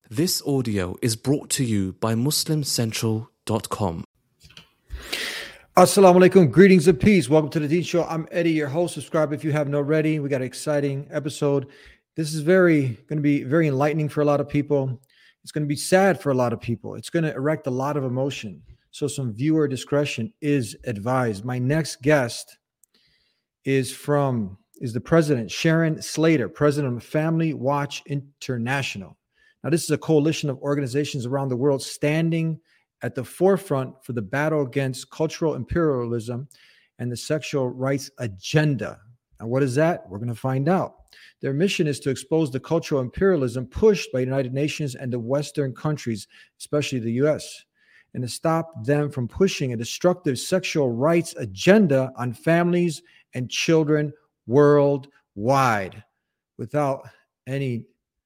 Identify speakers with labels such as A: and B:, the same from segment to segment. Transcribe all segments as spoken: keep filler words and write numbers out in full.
A: This audio is brought to you by muslim central dot com.
B: Assalamu alaikum. Greetings of peace. Welcome to the Deen Show. I'm Eddie, your host. Subscribe if you haven't already. We got an exciting episode. This is very going to be very enlightening for a lot of people. It's going to be sad for a lot of people. It's going to erect a lot of emotion. So some viewer discretion is advised. My next guest is from is the president, Sharon Slater, president of Family Watch International. Now, this is a coalition of organizations around the world standing at the forefront for the battle against cultural imperialism and the sexual rights agenda. Now, what is that? We're going to find out. Their mission is to expose the cultural imperialism pushed by the United Nations and the Western countries, especially the U S, and to stop them from pushing a destructive sexual rights agenda on families and children worldwide. Without any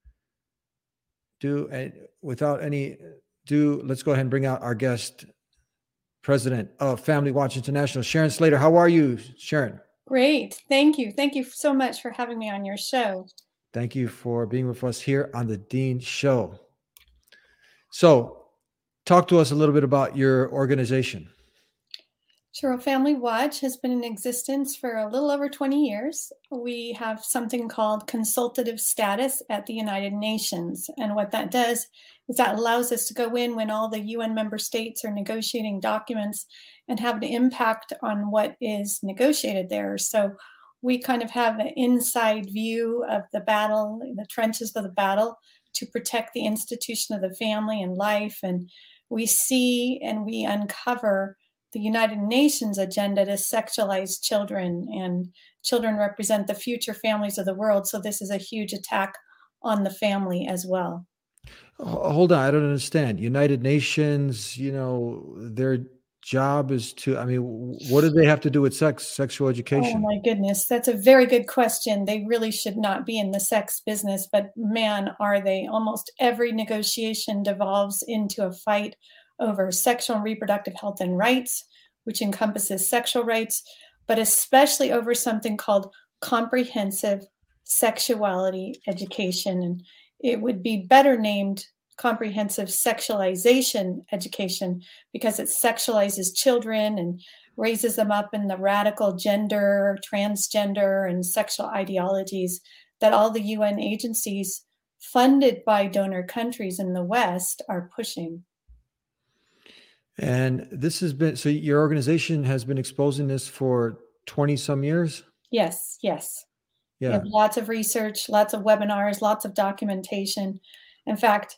B: do uh, without any do, let's go ahead and bring out our guest, president of Family Watch International, Sharon Slater. How are you, Sharon?
C: Great. Thank you. Thank you so much for having me on your show.
B: Thank you for being with us here on the Deen Show. So, talk to us a little bit about your organization.
C: Sure. Family Watch has been in existence for a little over twenty years. We have something called consultative status at the United Nations. And what that does is that allows us to go in when all the U N member states are negotiating documents and have an impact on what is negotiated there. So we kind of have an inside view of the battle, the trenches of the battle, to protect the institution of the family and life. And we see and we uncover the United Nations agenda to sexualize children, and children represent the future families of the world. So this is a huge attack on the family as well.
B: Hold on, I don't understand. United Nations, you know, their job is to, I mean, what do they have to do with sex, sexual education?
C: Oh my goodness, that's a very good question. They really should not be in the sex business, but man, are they. Almost every negotiation devolves into a fight over sexual and reproductive health and rights, which encompasses sexual rights, but especially over something called comprehensive sexuality education. And it would be better named comprehensive sexualization education because it sexualizes children and raises them up in the radical gender, transgender, and sexual ideologies that all the U N agencies funded by donor countries in the West are pushing.
B: And this has been, so your organization has been exposing this for twenty some years?
C: Yes, yes.
B: Yeah.
C: We have lots of research, lots of webinars, lots of documentation. In fact,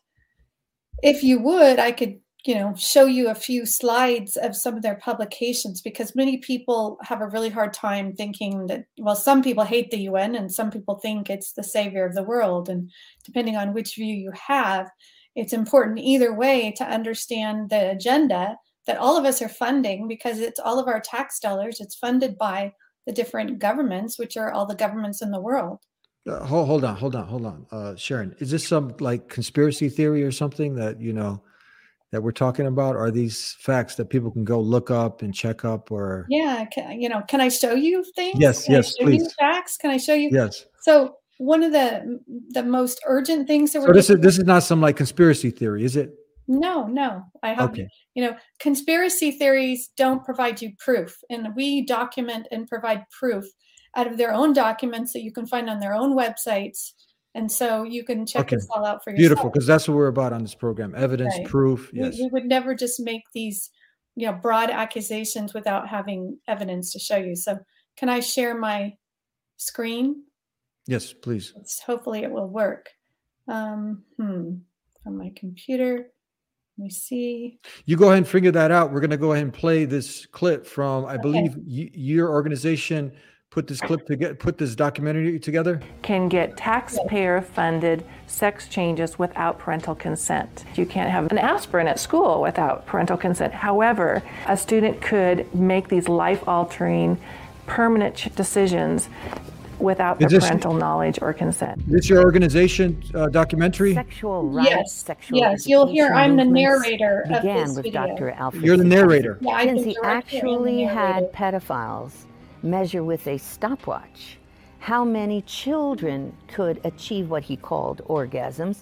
C: if you would, I could, you know, show you a few slides of some of their publications, because many people have a really hard time thinking that, well, some people hate the U N and some people think it's the savior of the world. And depending on which view you have, it's important either way to understand the agenda that all of us are funding, because it's all of our tax dollars. It's funded by the different governments, which are all the governments in the world.
B: Uh, hold, hold on, hold on, hold on. Uh, Sharon, is this some like conspiracy theory or something that, you know, that we're talking about? Are these facts that people can go look up and check up? Or
C: yeah, can, you know, can I show you things?
B: Yes,
C: can
B: yes,
C: I show
B: please.
C: You facts? Can I show you?
B: Yes.
C: So one of the the most urgent things that
B: So
C: we're
B: this
C: doing,
B: is this is not some like conspiracy theory, is it?
C: no, no. I have,
B: Okay.
C: you know, conspiracy theories don't provide you proof, and we document and provide proof out of their own documents that you can find on their own websites. And so you can check
B: Okay.
C: this all out for yourself.
B: Beautiful, because that's what we're about on this program. Evidence,
C: Right.
B: proof.
C: We,
B: Yes.
C: we would never just make these, you know, broad accusations without having evidence to show you. So can I share my screen?
B: Yes, please.
C: It's, hopefully it will work. Um, hmm, from my computer. Let me see.
B: You go ahead and figure that out. We're going to go ahead and play this clip from, I
C: Okay.
B: believe y- your organization put this clip to get put this documentary together.
D: Can get taxpayer-funded sex changes without parental consent. You can't have an aspirin at school without parental consent. However, a student could make these life-altering, permanent ch- decisions without their
B: Is this-
D: parental knowledge or consent.
B: Is this your organization uh, documentary?
E: Sexual rights,
C: Yes,
E: sexual
C: yes, you'll hear
E: education
C: I'm the
E: movements
C: narrator of
E: began
C: this
E: with
C: video.
E: Doctor Alfred
B: You're the
E: Sikorsky.
B: narrator.
C: Yeah, I've been
E: Kinsey
C: director and the
E: actually had
C: narrator.
E: pedophiles measure with a stopwatch how many children could achieve what he called orgasms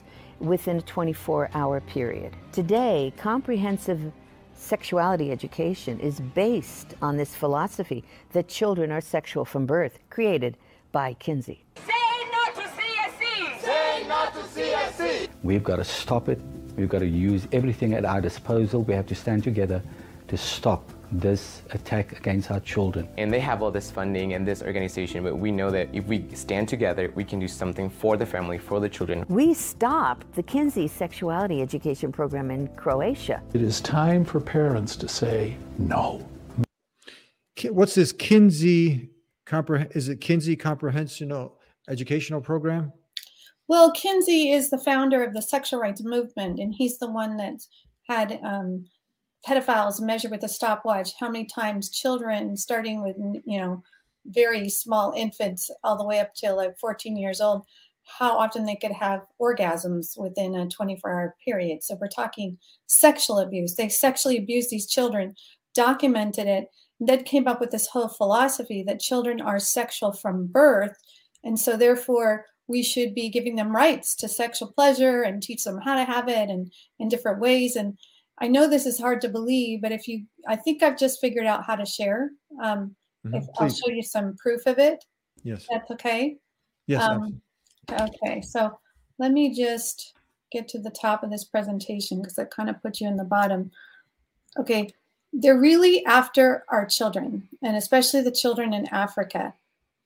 E: within a twenty-four hour period. Today, comprehensive sexuality education is based on this philosophy that children are sexual from birth, created by Kinsey.
F: Say no to C S C! Say no to C S C!
G: We've got to stop it. We've got to use everything at our disposal. We have to stand together to stop this attack against our children.
H: And they have all this funding and this organization, but we know that if we stand together, we can do something for the family, for the children.
E: We stopped the Kinsey sexuality education program in Croatia.
I: It is time for parents to say no.
B: What's this Kinsey, compre- is it Kinsey Comprehensive Educational Program?
C: Well, Kinsey is the founder of the sexual rights movement, and he's the one that had um, pedophiles measure with a stopwatch how many times children, starting with, you know, very small infants all the way up to like fourteen years old, how often they could have orgasms within a twenty-four hour period. So we're talking sexual abuse. They sexually abused these children, documented it, and then came up with this whole philosophy that children are sexual from birth. And so therefore, we should be giving them rights to sexual pleasure and teach them how to have it and in different ways. And I know this is hard to believe, but if you, I think I've just figured out how to share. Um,
B: Mhm,
C: if I'll
B: please.
C: show you some proof of it.
B: Yes.
C: That's okay.
B: Yes.
C: Um, okay, so let me just get to the top of this presentation because I kind of put you in the bottom. Okay, they're really after our children, and especially the children in Africa.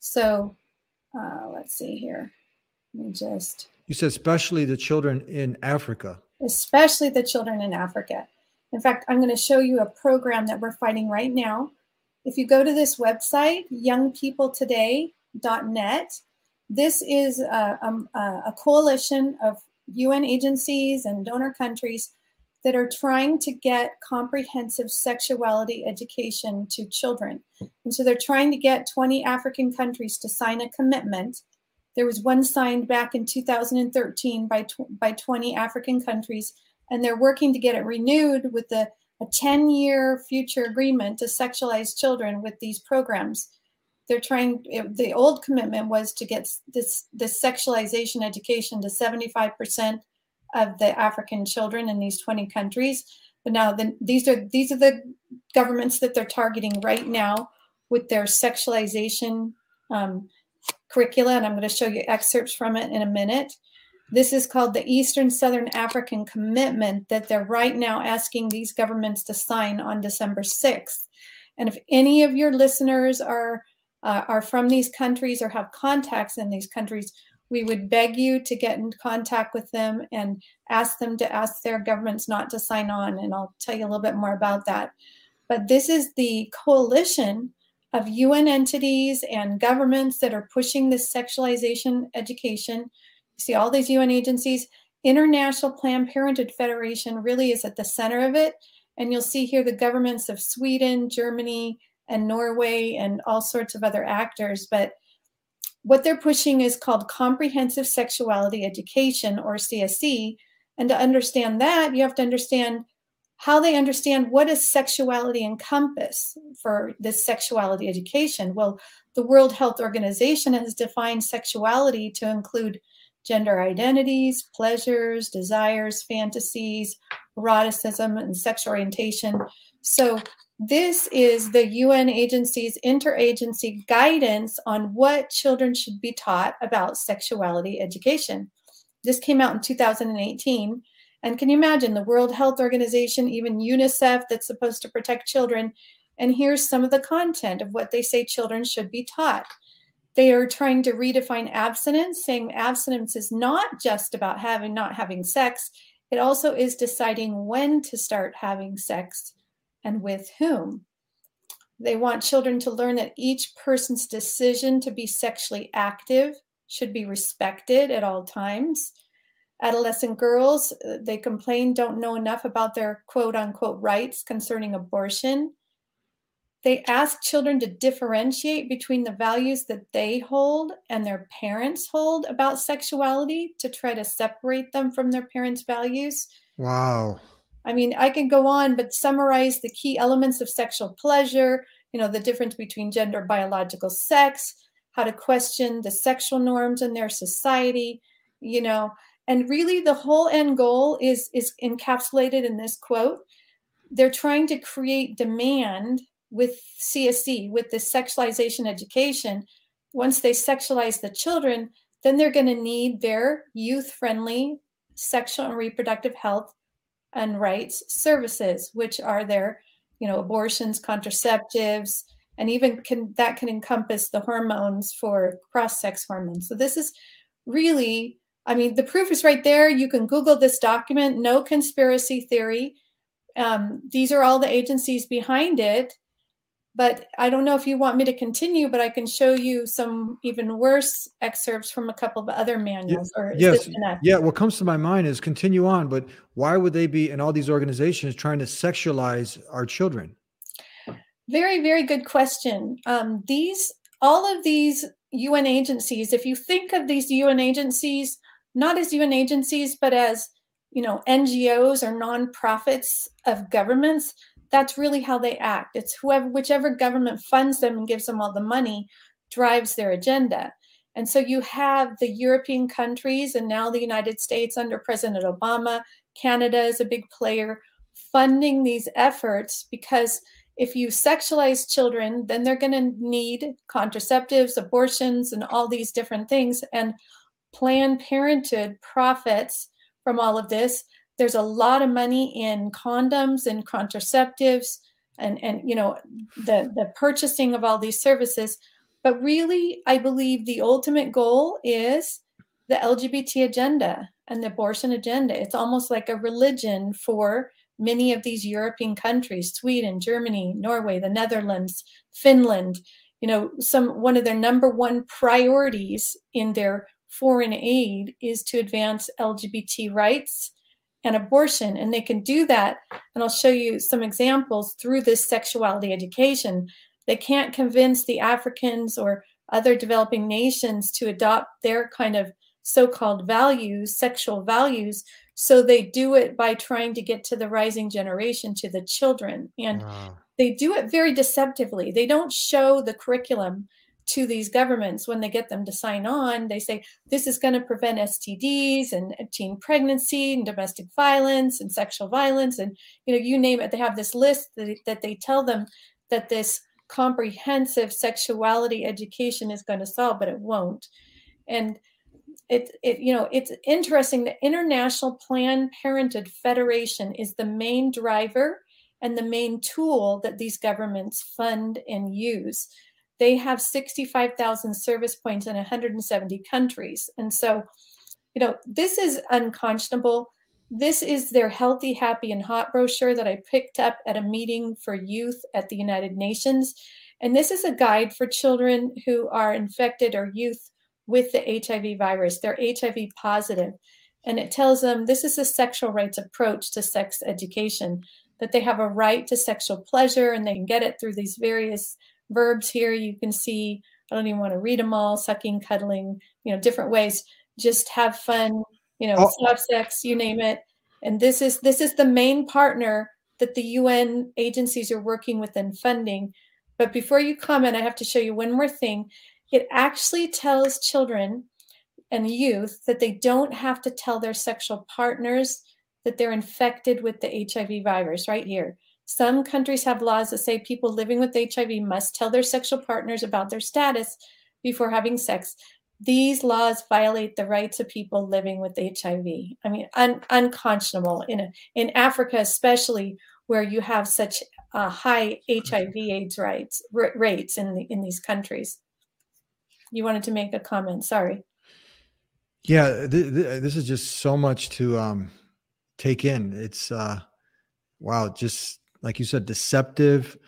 C: So uh, let's see here. Let me just,
B: You said especially the children in Africa.
C: especially the children in Africa. In fact, I'm going to show you a program that we're fighting right now. If you go to this website, young people today dot net, this is a, a, a coalition of U N agencies and donor countries that are trying to get comprehensive sexuality education to children. And so they're trying to get twenty African countries to sign a commitment. There was one signed back in two thousand thirteen by, tw- by twenty African countries, and they're working to get it renewed with the, a ten-year future agreement to sexualize children with these programs. They're trying, it, the old commitment was to get this, this sexualization education to seventy-five percent of the African children in these twenty countries. But now the, these are these are the governments that they're targeting right now with their sexualization um, curricula, and I'm going to show you excerpts from it in a minute. This is called the Eastern Southern African Commitment that they're right now asking these governments to sign on December sixth. And if any of your listeners are uh, are from these countries or have contacts in these countries, we would beg you to get in contact with them and ask them to ask their governments not to sign on. And I'll tell you a little bit more about that. But this is the coalition of U N entities and governments that are pushing this sexualization education. You see all these U N agencies. International Planned Parenthood Federation really is at the center of it. And you'll see here the governments of Sweden, Germany, and Norway, and all sorts of other actors. But what they're pushing is called Comprehensive Sexuality Education, or C S E. And to understand that, you have to understand how they understand what does sexuality encompass for this sexuality education. Well, the World Health Organization has defined sexuality to include gender identities, pleasures, desires, fantasies, eroticism, and sexual orientation. So this is the U N agency's interagency guidance on what children should be taught about sexuality education. This came out in two thousand eighteen. And can you imagine the World Health Organization, even UNICEF, that's supposed to protect children? And here's some of the content of what they say children should be taught. They are trying to redefine abstinence, saying abstinence is not just about having, not having sex. It also is deciding when to start having sex and with whom. They want children to learn that each person's decision to be sexually active should be respected at all times. Adolescent girls, they complain, don't know enough about their quote unquote rights concerning abortion. They ask children to differentiate between the values that they hold and their parents hold about sexuality to try to separate them from their parents' values.
B: Wow.
C: I mean, I can go on, but summarize the key elements of sexual pleasure, you know, the difference between gender and biological sex, how to question the sexual norms in their society, you know, And really the whole end goal is, is encapsulated in this quote. They're trying to create demand with C S E, with the sexualization education. Once they sexualize the children, then they're going to need their youth-friendly sexual and reproductive health and rights services, which are their, you know, abortions, contraceptives, and even can, that can encompass the hormones for cross-sex hormones. So this is really, I mean, the proof is right there. You can Google this document, no conspiracy theory. Um, these are all the agencies behind it. But I don't know if you want me to continue, but I can show you some even worse excerpts from a couple of other manuals. Or is
B: yes,
C: this enough?
B: yeah. What comes to my mind is continue on, but why would they be in all these organizations trying to sexualize our children?
C: Very, very good question. Um, these, all of these U N agencies, if you think of these U N agencies, not as U N agencies, but as, you know, N G Os or nonprofits of governments, that's really how they act. It's whoever, whichever government funds them and gives them all the money drives their agenda. And so you have the European countries and now the United States under President Obama. Canada is a big player funding these efforts, because if you sexualize children, then they're going to need contraceptives, abortions, and all these different things. And Planned Parenthood profits from all of this. There's a lot of money in condoms and contraceptives and, and you know, the, the purchasing of all these services. But really, I believe the ultimate goal is the L G B T agenda and the abortion agenda. It's almost like a religion for many of these European countries, Sweden, Germany, Norway, the Netherlands, Finland. You know, some one of their number one priorities in their foreign aid is to advance L G B T rights and abortion. And they can do that. And I'll show you some examples through this sexuality education. They can't convince the Africans or other developing nations to adopt their kind of so-called values, sexual values. So they do it by trying to get to the rising generation, to the children. And wow. They do it very deceptively. They don't show the curriculum to these governments when they get them to sign on. They say, this is going to prevent S T Ds and teen pregnancy and domestic violence and sexual violence. And, you know, you name it. They have this list that, that they tell them that this comprehensive sexuality education is going to solve, but it won't. And it, it, you know, it's interesting. The International Planned Parenthood Federation is the main driver and the main tool that these governments fund and use. They have sixty-five thousand service points in one hundred seventy countries. And so, you know, this is unconscionable. This is their Healthy, Happy, and Hot brochure that I picked up at a meeting for youth at the United Nations. And this is a guide for children who are infected or youth with the H I V virus. They're H I V positive. And it tells them this is a sexual rights approach to sex education, that they have a right to sexual pleasure and they can get it through these various verbs here. You can see, I don't even want to read them all, sucking, cuddling, you know, different ways, just have fun, you know, oh. have sex, you name it. And this is, this is the main partner that the U N agencies are working with and funding. But before you comment, I have to show you one more thing. It actually tells children and youth that they don't have to tell their sexual partners that they're infected with the H I V virus right here. Some countries have laws that say people living with H I V must tell their sexual partners about their status before having sex. These laws violate the rights of people living with H I V. I mean, un- unconscionable in a, in Africa, especially where you have such uh, high H I V AIDS rights r- rates in the, in these countries. You wanted to make a comment. Sorry.
B: Yeah, th- th- this is just so much to um, take in. It's uh, wow, just. Like you said, deceptive.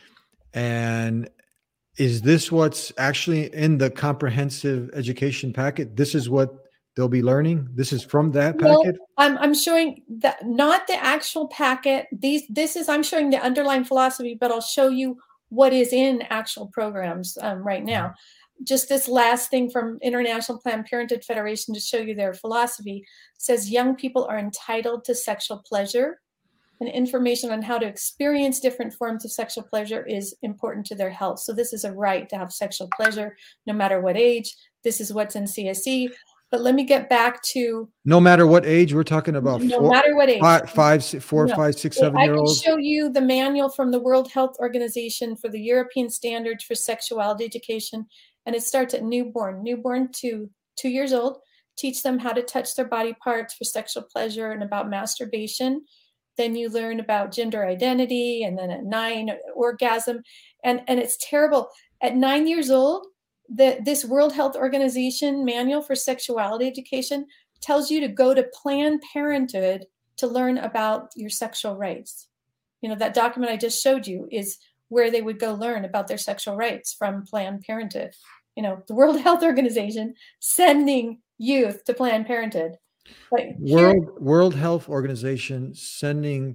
B: And is this what's actually in the comprehensive education packet? This is what they'll be learning? This is from that packet?
C: Well, I'm, I'm showing that, not the actual packet. These, this is, I'm showing the underlying philosophy, but I'll show you what is in actual programs um, right now. Mm-hmm. Just this last thing from International Planned Parenthood Federation to show you their philosophy says young people are entitled to sexual pleasure, and information on how to experience different forms of sexual pleasure is important to their health. So this is a right to have sexual pleasure no matter what age. This is what's in C S E. But let me get back to
B: No matter what age, we're talking about
C: no
B: four,
C: matter what age.
B: five, five, si- four,
C: No.
B: five, six,
C: So
B: seven
C: I
B: year
C: can
B: olds.
C: show you the manual from the World Health Organization for the European Standards for Sexuality Education. And it starts at newborn, newborn to two years old. Teach them how to touch their body parts for sexual pleasure and about masturbation. Then you learn about gender identity, and then at nine, orgasm. And, and it's terrible. At nine years old, the, this World Health Organization manual for sexuality education tells you to go to Planned Parenthood to learn about your sexual rights. You know, that document I just showed you is where they would go learn about their sexual rights from Planned Parenthood. You know, the World Health Organization sending youth to Planned Parenthood. But here,
B: World World Health Organization sending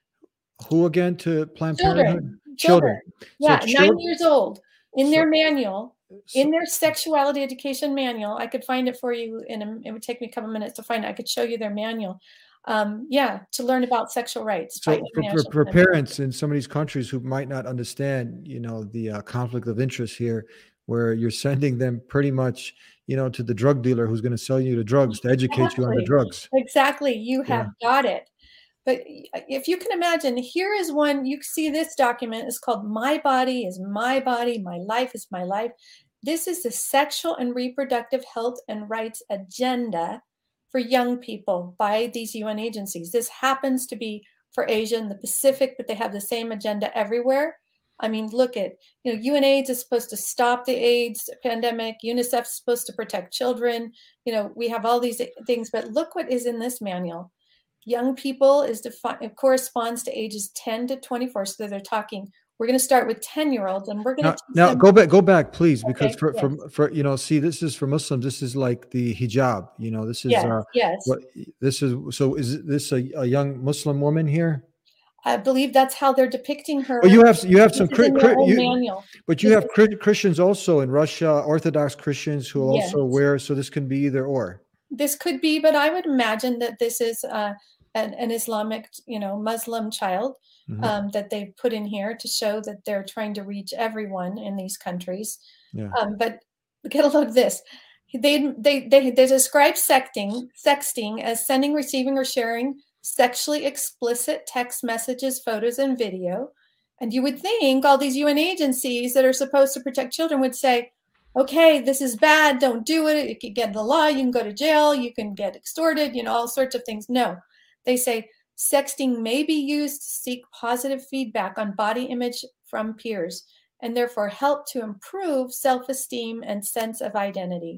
B: who again to Planned
C: children,
B: Parenthood?
C: children, yeah,
B: So
C: nine
B: chil-
C: years old, in their
B: so-
C: manual,
B: so-
C: in their sexuality education manual. I could find it for you, and it would take me a couple minutes to find it. I could show you their manual. Um, yeah, to learn about sexual rights.
B: So
C: fighting
B: for, for,
C: international
B: for
C: criminal.
B: parents in some of these countries who might not understand, you know, the uh, conflict of interest here, where you're sending them pretty much, you know, to the drug dealer who's going to sell you the drugs to educate you on the
C: Exactly.
B: drugs.
C: Exactly. You have got it. But if you can imagine, here is one, you see this document is called My Body is My Body, My Life is My Life. This is the Sexual and Reproductive Health and Rights Agenda for young people by these U N agencies. This happens to be for Asia and the Pacific, but they have the same agenda everywhere. I mean, look at, you know, UNAIDS is supposed to stop the AIDS pandemic. UNICEF is supposed to protect children. You know, we have all these things, but look what is in this manual. Young people is defined, it corresponds to ages ten to twenty-four. So they're talking, we're going to start with ten year olds and we're going
B: Now,
C: to teach
B: now
C: them.
B: go back, go back, please, because
C: Okay,
B: for,
C: yes.
B: for, for, you know, see, this is for Muslims. This is like the hijab, you know, this is,
C: Yes,
B: uh,
C: yes.
B: what this is. So is this a, a young Muslim woman here?
C: I believe that's how they're depicting her.
B: But you have, you have
C: This
B: some,
C: is
B: Chri-
C: in their
B: Chri-
C: own
B: you-
C: manual.
B: but you
C: This
B: have
C: is-
B: Chri- Christians also in Russia, Orthodox Christians who
C: Yes.
B: also wear, so this can be either or.
C: This could be, but I would imagine that this is uh, an, an Islamic, you know, Muslim child
B: Mhm.
C: um, that they put in here to show that they're trying to reach everyone in these countries.
B: Yeah.
C: Um, but get a look at this. They, they, they, they describe sexting, sexting as sending, receiving, or sharing sexually explicit text messages, photos, and video. And you would think all these U N agencies that are supposed to protect children would say, okay, this is bad, don't do it. It could get in the law, you can go to jail, you can get extorted, you know, all sorts of things. No, they say sexting may be used to seek positive feedback on body image from peers and therefore help to improve self-esteem and sense of identity.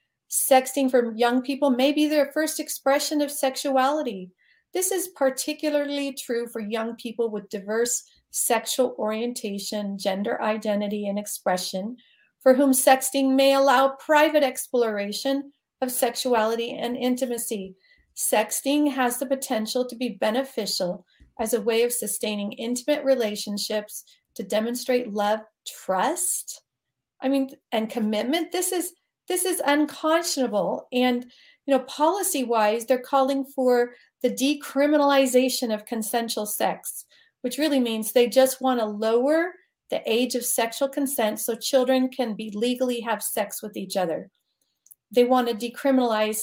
C: Sexting for young people may be their first expression of sexuality. This is particularly true for young people with diverse sexual orientation, gender identity, and expression, for whom sexting may allow private exploration of sexuality and intimacy. Sexting has the potential to be beneficial as a way of sustaining intimate relationships, to demonstrate love, trust, I mean, and commitment. This is this is unconscionable. And you know, policy-wise, they're calling for the decriminalization of consensual sex, which really means they just want to lower the age of sexual consent so children can be legally have sex with each other. They want to decriminalize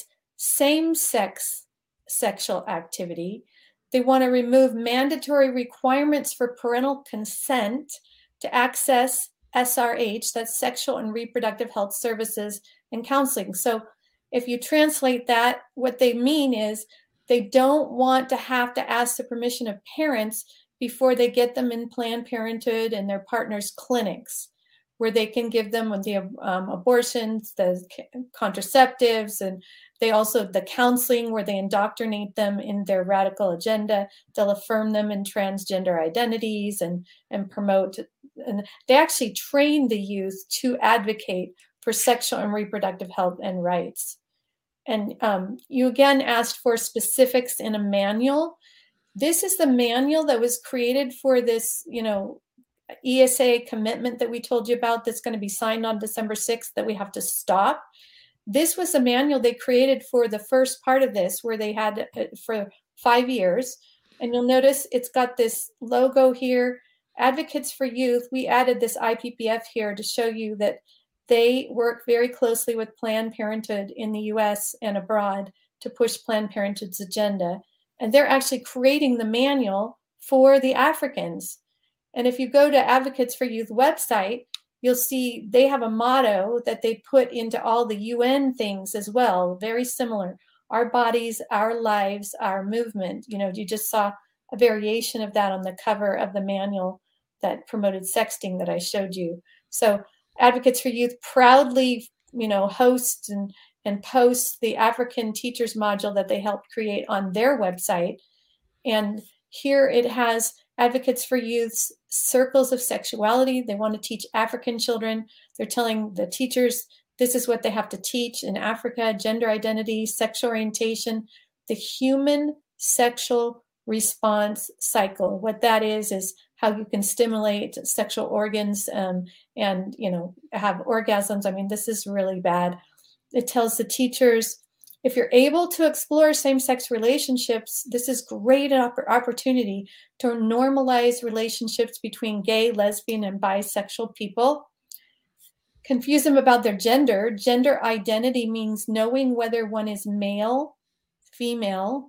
C: same-sex sexual activity. They want to remove mandatory requirements for parental consent to access S R H, that's sexual and reproductive health services and counseling. So if you translate that, what they mean is they don't want to have to ask the permission of parents before they get them in Planned Parenthood and their partners' clinics, where they can give them the um, abortions, the contraceptives, and they also the counseling where they indoctrinate them in their radical agenda. They'll affirm them in transgender identities and and promote. And they actually train the youth to advocate for sexual and reproductive health and rights. And um, you again asked for specifics in a manual. This is the manual that was created for this, you know, E S A commitment that we told you about that's going to be signed on December sixth that we have to stop. This was a manual they created for the first part of this, where they had it for five years. And you'll notice it's got this logo here, Advocates for Youth. We added this I P P F here to show you that They work very closely with Planned Parenthood in the U S and abroad to push Planned Parenthood's agenda. And they're actually creating the manual for the Africans. And if you go to Advocates for Youth website, you'll see they have a motto that they put into all the U N things as well, very similar. Our bodies, our lives, our movement. You know, you just saw a variation of that on the cover of the manual that promoted sexting that I showed you. So Advocates for Youth proudly, you know, hosts and, and posts the African Teachers module that they helped create on their website. And here it has Advocates for Youth's circles of sexuality. They want to teach African children. They're telling the teachers this is what they have to teach in Africa: gender identity, sexual orientation, the human sexual response cycle. What that is, is how you can stimulate sexual organs um, and, you know, have orgasms. I mean, this is really bad. It tells the teachers, if you're able to explore same-sex relationships, this is great opp- opportunity to normalize relationships between gay, lesbian, and bisexual people. Confuse them about their gender. Gender identity means knowing whether one is male, female,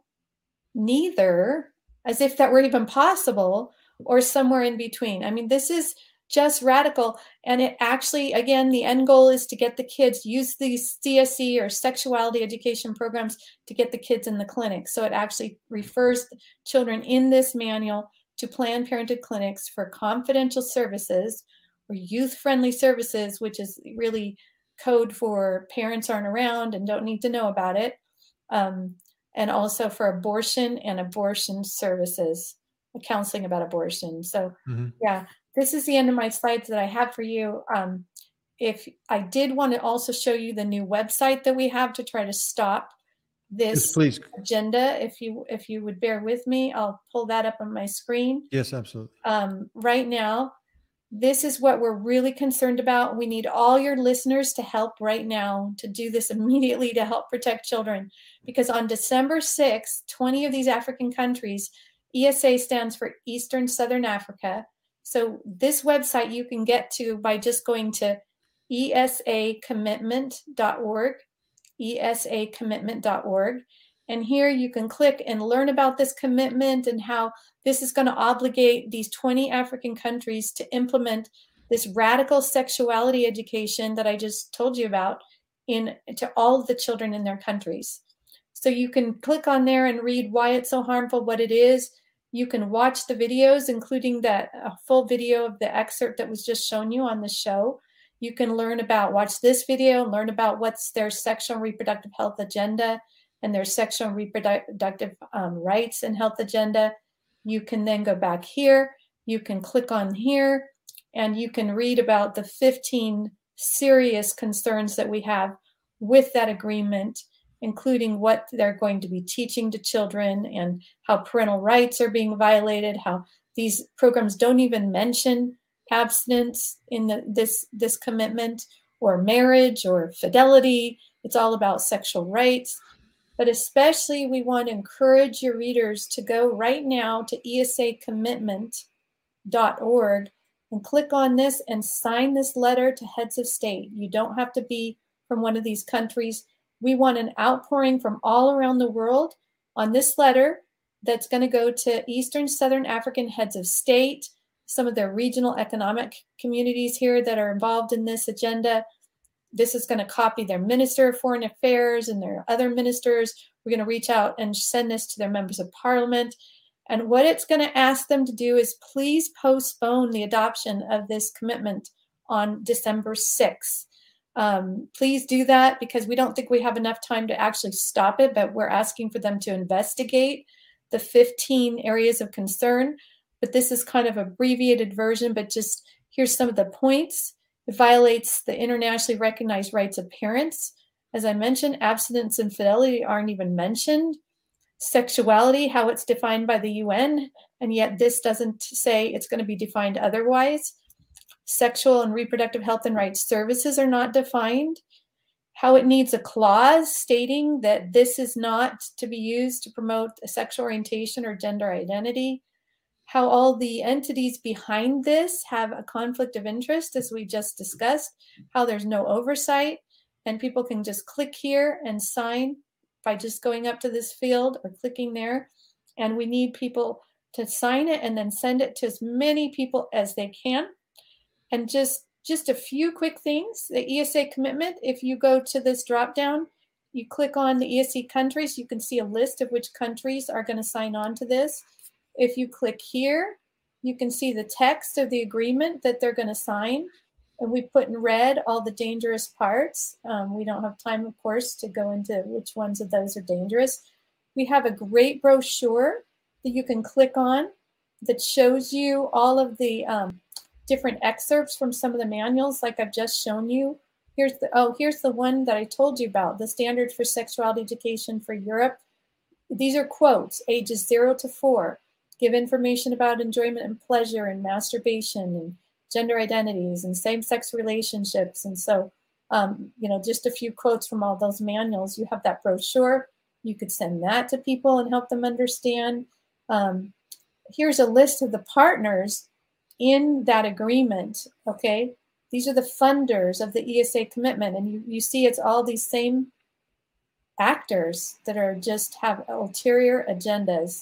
C: neither, as if that were even possible, or somewhere in between. I mean, this is just radical. And it actually, again, the end goal is to get the kids, use these C S E or sexuality education programs to get the kids in the clinic. So it actually refers children in this manual to Planned Parenthood clinics for confidential services or youth-friendly services, which is really code for parents aren't around and don't need to know about it. Um, and also for abortion and abortion services, counseling about abortion. So mm-hmm. yeah, this is the end of my slides that I have for you. Um, if I did want to also show you the new website that we have to try to stop this
B: yes, please.
C: agenda, if you if you would bear with me, I'll pull that up on my screen.
B: Yes, absolutely.
C: Um, right now, this is what we're really concerned about. We need all your listeners to help right now to do this immediately to help protect children, because on December sixth, twenty of these African countries, E S A stands for Eastern Southern Africa. So this website you can get to by just going to E S A commitment dot org, E S A commitment dot org. And here you can click and learn about this commitment and how this is going to obligate these twenty African countries to implement this radical sexuality education that I just told you about in to all of the children in their countries. So you can click on there and read why it's so harmful, what it is. You can watch the videos, including that uh, full video of the excerpt that was just shown you on the show. You can learn about, watch this video, and learn about what's their sexual and reproductive health agenda and their sexual and reproductive um, rights and health agenda. You can then go back here. You can click on here, and you can read about the fifteen serious concerns that we have with that agreement, including what they're going to be teaching to children and how parental rights are being violated, how these programs don't even mention abstinence in the, this, this commitment, or marriage or fidelity. It's all about sexual rights. But especially we want to encourage your readers to go right now to E S A commitment dot org and click on this and sign this letter to heads of state. You don't have to be from one of these countries. We want an outpouring from all around the world on this letter that's going to go to Eastern Southern African heads of state, some of their regional economic communities here that are involved in this agenda. This is going to copy their Minister of Foreign Affairs and their other ministers. We're going to reach out and send this to their members of parliament. And what it's going to ask them to do is please postpone the adoption of this commitment on December sixth. Um, please do that, because we don't think we have enough time to actually stop it, but we're asking for them to investigate the fifteen areas of concern. But this is kind of an abbreviated version, but just here's some of the points. It violates the internationally recognized rights of parents. As I mentioned, abstinence and fidelity aren't even mentioned. Sexuality, how it's defined by the U N, and yet this doesn't say it's going to be defined otherwise. Sexual and reproductive health and rights services are not defined. How it needs a clause stating that this is not to be used to promote a sexual orientation or gender identity. how all the entities behind this have a conflict of interest, as we just discussed, how there's no oversight, and people can just click here and sign by just going up to this field or clicking there. And we need people to sign it and then send it to as many people as they can. And just just a few quick things. The E S A commitment, if you go to this drop down, you click on the E S A countries, you can see a list of which countries are going to sign on to this. If you click here, you can see the text of the agreement that they're going to sign. And we put in red all the dangerous parts. Um, we don't have time, of course, to go into which ones of those are dangerous. We have a great brochure that you can click on that shows you all of the um, different excerpts from some of the manuals, like I've just shown you. Here's the, oh, here's the one that I told you about, the Standards for Sexuality Education for Europe. These are quotes, ages zero to four. Give information about enjoyment and pleasure and masturbation and gender identities and same-sex relationships. And so, um, you know, just a few quotes from all those manuals. You have that brochure. You could send that to people and help them understand. Um, here's a list of the partners in that agreement, okay? These are the funders of the E S A commitment. And you, you see it's all these same actors that are just have ulterior agendas.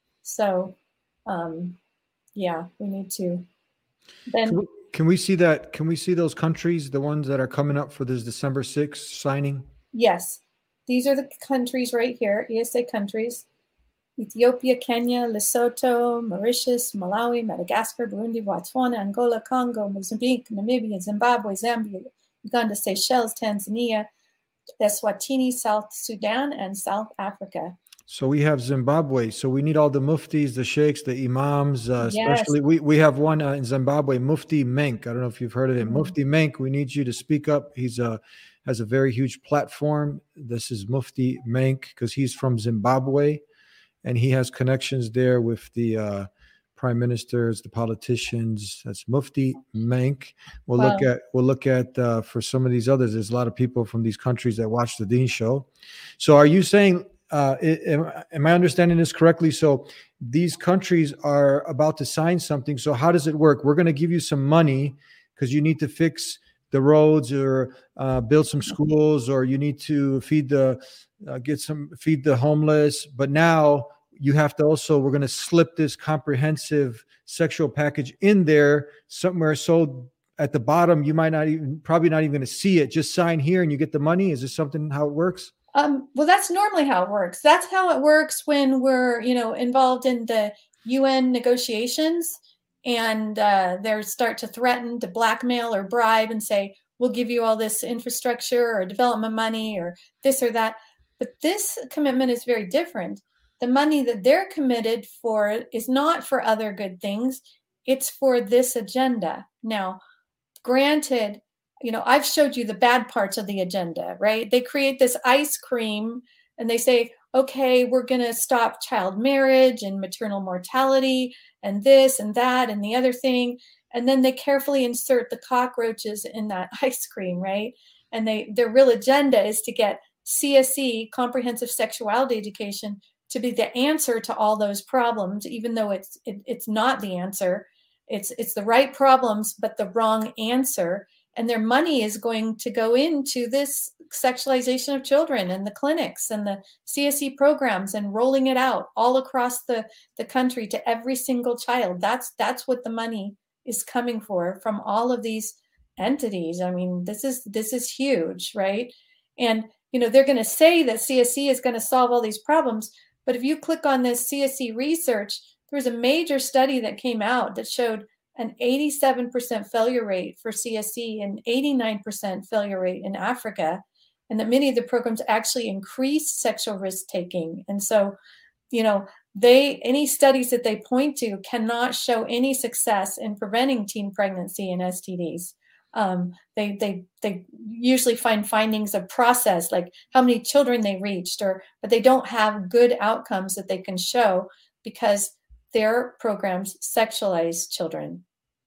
C: So, um, yeah, we need to then.
B: Can we, can we see that? Can we see those countries, the ones that are coming up for this December sixth signing?
C: Yes, these are the countries right here, E S A countries. Ethiopia, Kenya, Lesotho, Mauritius, Malawi, Madagascar, Burundi, Botswana, Angola, Congo, Mozambique, Namibia, Zimbabwe, Zambia, Uganda, Seychelles, Tanzania, Eswatini, South Sudan, and South Africa.
B: So we have Zimbabwe. So we need all the muftis, the sheikhs, the imams, uh,
C: Yes.
B: especially we, we have one uh, in Zimbabwe, Mufti Menk. I don't know if you've heard of him.
C: Mhm.
B: Mufti Menk, we need you to speak up. He's a, has a very huge platform. This is Mufti Menk because he's from Zimbabwe and he has connections there with the uh, prime ministers, the politicians. That's Mufti Menk. We'll look
C: Wow.
B: at, we'll look at uh, for some of these others. There's a lot of people from these countries that watch the Dean Show. So are you saying, Uh, am, am I understanding this correctly? So these countries are about to sign something. So how does it work? We're going to give you some money because you need to fix the roads or uh, build some schools, or you need to feed the uh, get some feed the homeless. But now you have to also, we're going to slip this comprehensive sexual package in there somewhere. So at the bottom, you might not even, probably not even going to see it. Just sign here and you get the money. Is this something how it works?
C: Um, well, that's normally how it works. That's how it works when we're, you know, involved in the U N negotiations and uh, they start to threaten to blackmail or bribe and say, we'll give you all this infrastructure or development money or this or that. But this commitment is very different. The money that they're committed for is not for other good things. It's for this agenda. Now, granted, you know, I've showed you the bad parts of the agenda, right? They create this ice cream and they say, okay, we're going to stop child marriage and maternal mortality and this and that and the other thing. And then they carefully insert the cockroaches in that ice cream, right? And they their real agenda is to get C S E, comprehensive sexuality education, to be the answer to all those problems, even though it's it, it's not the answer. It's it's the right problems, but the wrong answer. And their money is going to go into this sexualization of children and the clinics and the C S E programs and rolling it out all across the, the country to every single child. That's that's what the money is coming for from all of these entities. I mean, this is this is huge, right? And you know, they're going to say that C S E is going to solve all these problems, but if you click on this C S E research, there was a major study that came out that showed an eighty-seven percent failure rate for C S E and eighty-nine percent failure rate in Africa, and that many of the programs actually increase sexual risk taking. And so, you know, they any studies that they point to cannot show any success in preventing teen pregnancy and S T Ds. Um, they they they usually find findings of process, like how many children they reached, or but they don't have good outcomes that they can show because their programs sexualize children.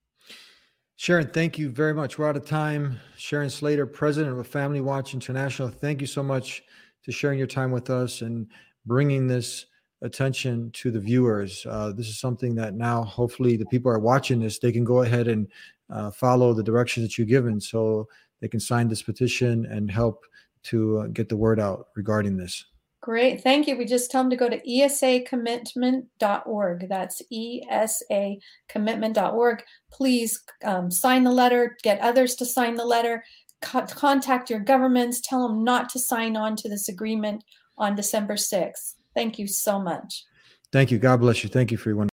B: Sharon, thank you very much. We're out of time. Sharon Slater, president of Family Watch International. Thank you so much to sharing your time with us and bringing this attention to the viewers. Uh, this is something that now, hopefully, the people are watching this. They can go ahead and uh, follow the directions that you've given, so they can sign this petition and help to uh, get the word out regarding this.
C: Great. Thank you. We just tell them to go to E S A commitment dot org. That's E S A commitment dot org. Please um, sign the letter, get others to sign the letter, co- contact your governments, tell them not to sign on to this agreement on December sixth. Thank you so much.
B: Thank you. God bless you. Thank you for your wonderful